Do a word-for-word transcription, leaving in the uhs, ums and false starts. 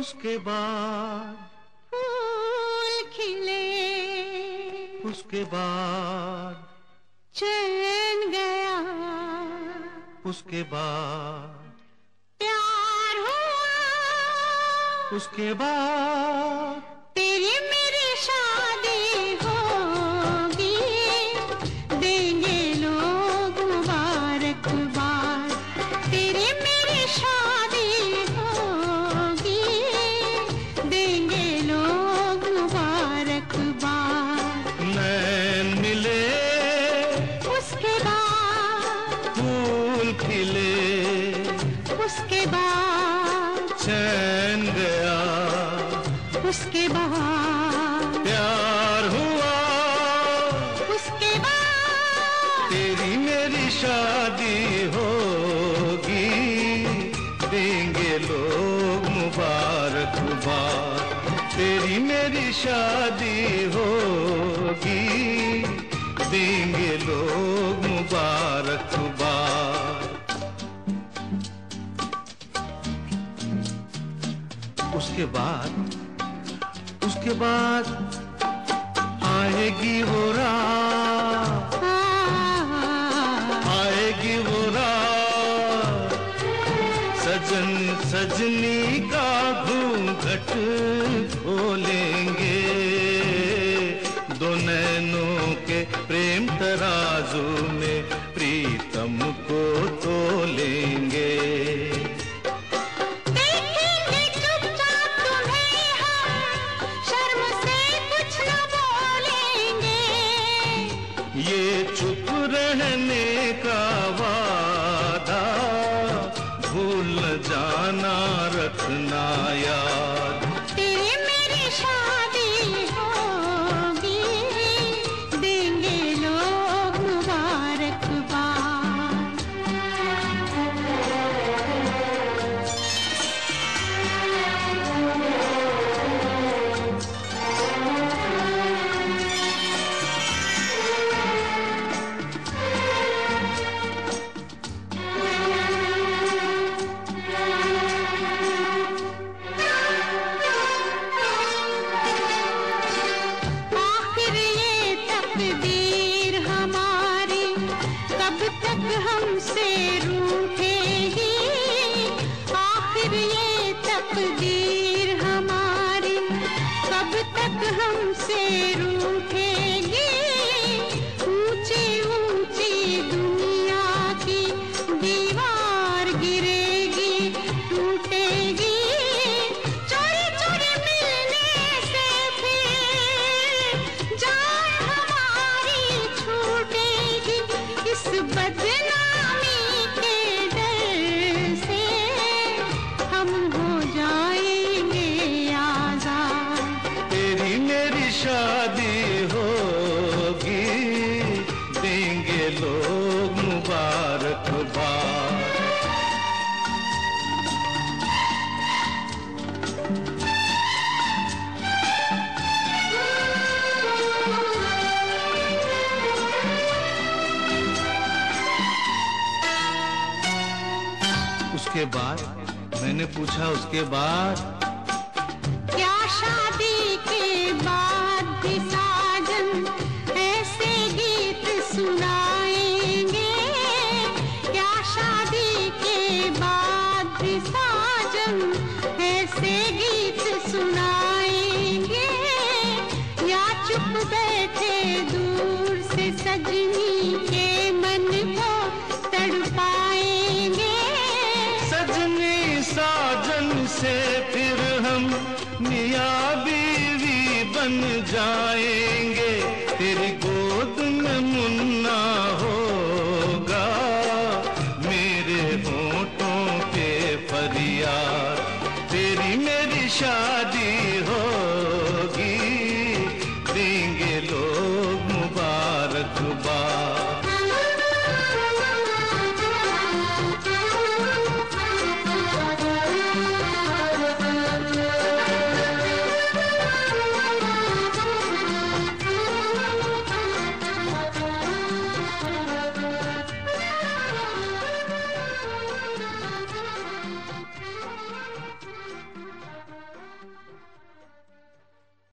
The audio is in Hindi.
उसके बाद फूल खिले, उसके बाद चैन गया, उसके बाद प्यार हुआ, उसके बाद तेरी मेरी शादी होगी, देंगे लोग मुबारकबाद। तेरी मेरी शादी होगी, देंगे लोग मुबारकबाद। नैन मिले, उसके बाद फूल खिले, उसके बाद चैन गया, उसके बाद प्यार हुआ, उसके बाद तेरी मेरी शादी होगी, देंगे लोग मुबारकबाद। तेरी मेरी शादी होगी, देंगे लोग मुबारकबाद। उसके बाद उसके बाद आएगी वो रात, आएगी वो रात, सजन सजनी का घूंघट खोलेंगे, दो नैनों के प्रेम तराजू में प्रीतम को तोलेंगे। ये चुप रहने का वादा भूल न जाना, रखना याद। तेरी मेरी शादी होगी, देंगे लोग मुबारकबाद। तकदीर हमारी कब तक हमसे रूठेगी, आखिर ये तकदीर हमारी कब तक हमसे रूठेगी। ऊंची ऊंची दुनिया की दीवार गिरेगी, टूटेगी, चोरी चोरी मिलने से फिर जान इस बदनामी के डर से हम हो जाएंगे आजाद। तेरी मेरी शादी होगी, देंगे लोग मुबारकबाद। उसके बाद मैंने पूछा, उसके बाद क्या शादी के बाद भी साजन ऐसे गीत सुनाएंगे, क्या शादी के बाद भी साजन ऐसे गीत सुनाएंगे, या चुप बैठे दूर से सजनी के मन को तड़पाएंगे। साजन से फिर हम मियां बीवी बन जाएंगे, तेरी गोद में मुन्ना होगा, मेरे होठों पे फरियाद। तेरी मेरी शादी होगी, देंगे लोग मुबारकबाद।